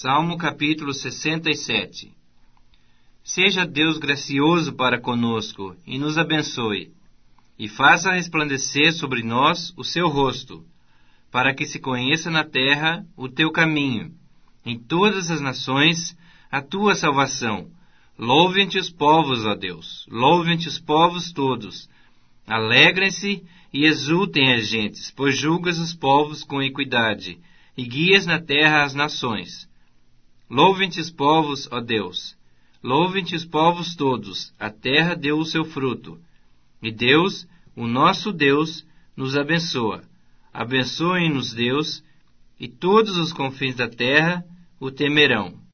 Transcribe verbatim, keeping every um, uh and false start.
Salmo capítulo sessenta e sete. Seja Deus gracioso para conosco e nos abençoe, e faça resplandecer sobre nós o seu rosto, para que se conheça na terra o teu caminho, em todas as nações a tua salvação. Louvem-te os povos, ó Deus, louvem-te os povos todos. Alegrem-se e exultem as gentes, pois julgas os povos com equidade, e guias na terra as nações. Louvem-te os povos, ó Deus, louvem-te os povos todos, a terra deu o seu fruto. E Deus, o nosso Deus, nos abençoa. Abençoe-nos, Deus, e todos os confins da terra o temerão.